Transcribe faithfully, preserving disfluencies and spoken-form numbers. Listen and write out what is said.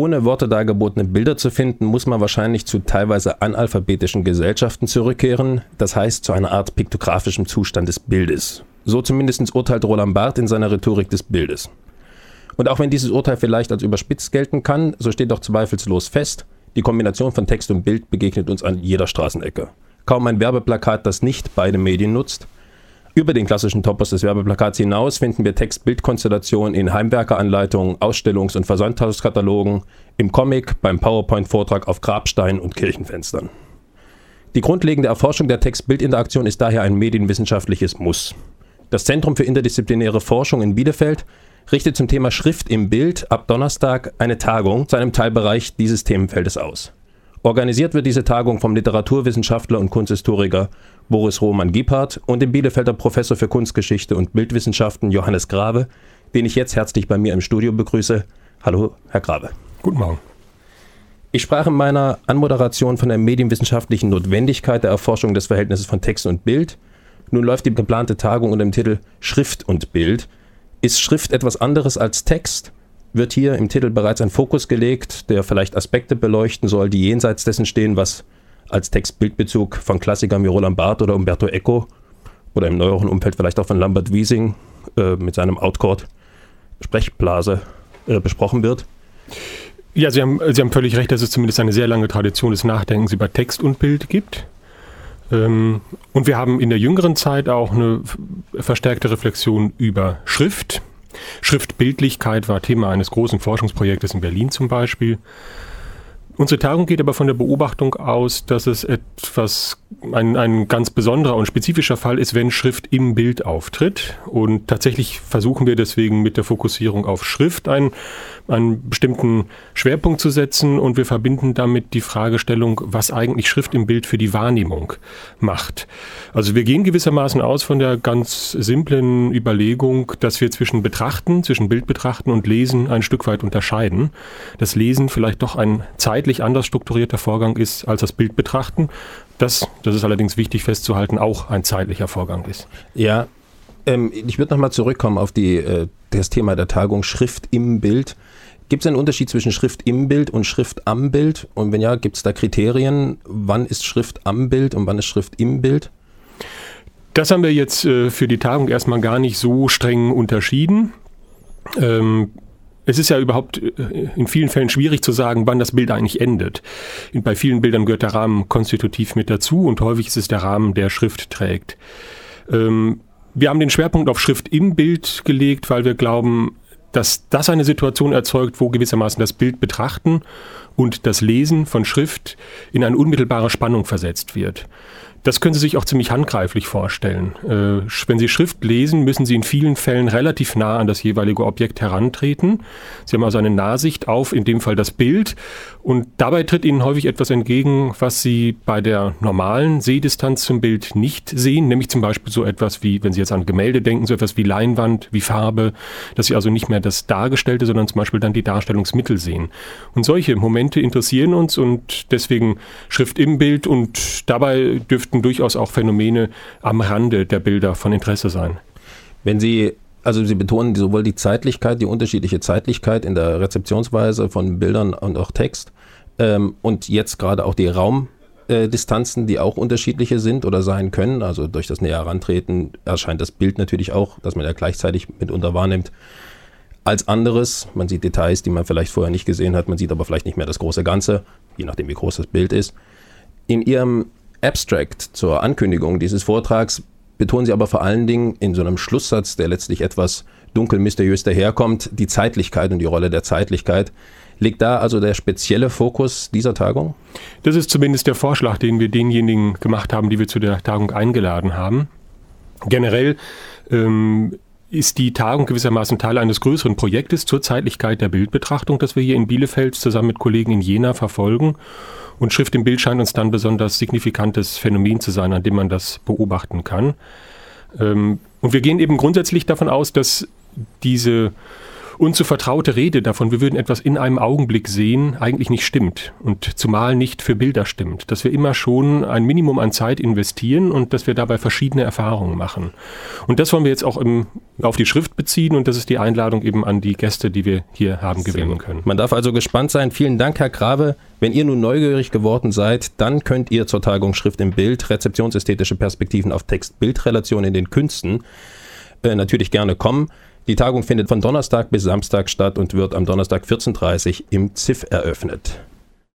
ohne Worte dargebotene Bilder zu finden, muss man wahrscheinlich zu teilweise analphabetischen Gesellschaften zurückkehren, das heißt zu einer Art piktografischem Zustand des Bildes. So zumindest urteilt Roland Barthes in seiner Rhetorik des Bildes. Und auch wenn dieses Urteil vielleicht als überspitzt gelten kann, so steht doch zweifellos fest, die Kombination von Text und Bild begegnet uns an jeder Straßenecke. Kaum ein Werbeplakat, das nicht beide Medien nutzt. Über den klassischen Topos des Werbeplakats hinaus finden wir Text-Bild-Konstellationen in Heimwerkeranleitungen, Ausstellungs- und Versandhauskatalogen, im Comic, beim PowerPoint-Vortrag auf Grabsteinen und Kirchenfenstern. Die grundlegende Erforschung der Text-Bild-Interaktion ist daher ein medienwissenschaftliches Muss. Das Zentrum für interdisziplinäre Forschung in Bielefeld richtet zum Thema Schrift im Bild ab Donnerstag eine Tagung zu einem Teilbereich dieses Themenfeldes aus. Organisiert wird diese Tagung vom Literaturwissenschaftler und Kunsthistoriker Boris Roman-Giephardt und dem Bielefelder Professor für Kunstgeschichte und Bildwissenschaften Johannes Grave, den ich jetzt herzlich bei mir im Studio begrüße. Hallo, Herr Grave. Guten Morgen. Ich sprach in meiner Anmoderation von der medienwissenschaftlichen Notwendigkeit der Erforschung des Verhältnisses von Text und Bild. Nun läuft die geplante Tagung unter dem Titel Schrift und Bild. Ist Schrift etwas anderes als Text? Wird hier im Titel bereits ein Fokus gelegt, der vielleicht Aspekte beleuchten soll, die jenseits dessen stehen, was als Text-Bild-Bezug von Klassikern wie Roland Barthes oder Umberto Eco oder im neueren Umfeld vielleicht auch von Lambert Wiesing äh, mit seinem Outcourt Sprechblase äh, besprochen wird? Ja, Sie haben, Sie haben völlig recht, dass es zumindest eine sehr lange Tradition des Nachdenkens über Text und Bild gibt. Ähm, und wir haben in der jüngeren Zeit auch eine verstärkte Reflexion über Schrift. Schriftbildlichkeit war Thema eines großen Forschungsprojektes in Berlin zum Beispiel. Unsere Tagung geht aber von der Beobachtung aus, dass es etwas, ein, ein ganz besonderer und spezifischer Fall ist, wenn Schrift im Bild auftritt. Und tatsächlich versuchen wir deswegen mit der Fokussierung auf Schrift einen, einen bestimmten Schwerpunkt zu setzen. Und wir verbinden damit die Fragestellung, was eigentlich Schrift im Bild für die Wahrnehmung macht. Also wir gehen gewissermaßen aus von der ganz simplen Überlegung, dass wir zwischen Betrachten, zwischen Bildbetrachten und Lesen ein Stück weit unterscheiden. Das Lesen vielleicht doch ein zeitlich anders strukturierter Vorgang ist als das Bildbetrachten. Das, das ist allerdings wichtig festzuhalten, auch ein zeitlicher Vorgang ist. Ja, ähm, ich würde nochmal zurückkommen auf die, äh, das Thema der Tagung Schrift im Bild. Gibt es einen Unterschied zwischen Schrift im Bild und Schrift am Bild? Und wenn ja, gibt es da Kriterien? Wann ist Schrift am Bild und wann ist Schrift im Bild? Das haben wir jetzt äh, für die Tagung erstmal gar nicht so streng unterschieden. Ähm, Es ist ja überhaupt in vielen Fällen schwierig zu sagen, wann das Bild eigentlich endet. Bei vielen Bildern gehört der Rahmen konstitutiv mit dazu und häufig ist es der Rahmen, der Schrift trägt. Wir haben den Schwerpunkt auf Schrift im Bild gelegt, weil wir glauben, dass das eine Situation erzeugt, wo gewissermaßen das Bild betrachten und das Lesen von Schrift in eine unmittelbare Spannung versetzt wird. Das können Sie sich auch ziemlich handgreiflich vorstellen. Äh, wenn Sie Schrift lesen, müssen Sie in vielen Fällen relativ nah an das jeweilige Objekt herantreten. Sie haben also eine Nahsicht auf, in dem Fall das Bild. Und dabei tritt Ihnen häufig etwas entgegen, was Sie bei der normalen Sehdistanz zum Bild nicht sehen. Nämlich zum Beispiel so etwas wie, wenn Sie jetzt an Gemälde denken, so etwas wie Leinwand, wie Farbe. Dass Sie also nicht mehr das Dargestellte, sondern zum Beispiel dann die Darstellungsmittel sehen. Und solche Momente interessieren uns und deswegen Schrift im Bild. Und dabei dürften durchaus auch Phänomene am Rande der Bilder von Interesse sein. Wenn Sie, also Sie betonen sowohl die Zeitlichkeit, die unterschiedliche Zeitlichkeit in der Rezeptionsweise von Bildern und auch Text ähm, und jetzt gerade auch die Raumdistanzen, äh, die auch unterschiedliche sind oder sein können. Also durch das näher Herantreten erscheint das Bild natürlich auch, das man ja gleichzeitig mitunter wahrnimmt, als anderes. Man sieht Details, die man vielleicht vorher nicht gesehen hat, man sieht aber vielleicht nicht mehr das große Ganze, je nachdem wie groß das Bild ist. In Ihrem Abstract zur Ankündigung dieses Vortrags betonen Sie aber vor allen Dingen in so einem Schlusssatz, der letztlich etwas dunkel mysteriös daherkommt, die Zeitlichkeit und die Rolle der Zeitlichkeit. Liegt da also der spezielle Fokus dieser Tagung? Das ist zumindest der Vorschlag, den wir denjenigen gemacht haben, die wir zu der Tagung eingeladen haben. Generell ähm, ist die Tagung gewissermaßen Teil eines größeren Projektes zur Zeitlichkeit der Bildbetrachtung, das wir hier in Bielefeld zusammen mit Kollegen in Jena verfolgen. Und Schrift im Bild scheint uns dann ein besonders signifikantes Phänomen zu sein, an dem man das beobachten kann. Und wir gehen eben grundsätzlich davon aus, dass diese Und so vertraute Rede davon, wir würden etwas in einem Augenblick sehen, eigentlich nicht stimmt und zumal nicht für Bilder stimmt. Dass wir immer schon ein Minimum an Zeit investieren und dass wir dabei verschiedene Erfahrungen machen. Und das wollen wir jetzt auch im, auf die Schrift beziehen und das ist die Einladung eben an die Gäste, die wir hier haben gewinnen können. Man darf also gespannt sein. Vielen Dank, Herr Grave. Wenn ihr nun neugierig geworden seid, dann könnt ihr zur Tagung Schrift im Bild, rezeptionsästhetische Perspektiven auf Text-Bild-Relation in den Künsten äh, natürlich gerne kommen. Die Tagung findet von Donnerstag bis Samstag statt und wird am Donnerstag vierzehn Uhr dreißig im Z I F eröffnet.